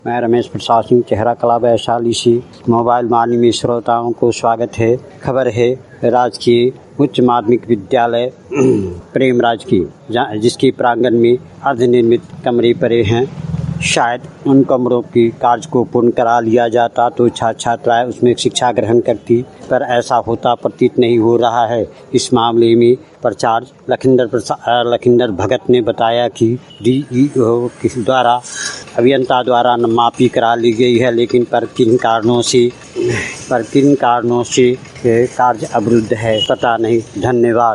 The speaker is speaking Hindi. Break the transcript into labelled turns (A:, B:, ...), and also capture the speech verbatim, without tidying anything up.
A: मैं रमेश प्रसाद सिंह, चेहरा कला वैशाली सी मोबाइल वाणी में श्रोताओं को स्वागत है। खबर है राजकीय उच्च माध्यमिक विद्यालय प्रेमराज की, जिसकी प्रांगण में अर्धनिर्मित कमरे पड़े हैं। शायद उन कमरों की कार्य को पूर्ण करा लिया जाता तो छात्र छात्राएं उसमें शिक्षा ग्रहण करती, पर ऐसा होता प्रतीत नहीं हो रहा है। इस मामले में प्राचार्य लखिंदर प्रसाद लखिंदर भगत ने बताया कि डीईओ के द्वारा अभियंता द्वारा मापी करा ली गई है, लेकिन पर किन कारणों से पर किन कारणों से कार्य अवरुद्ध है पता नहीं। धन्यवाद।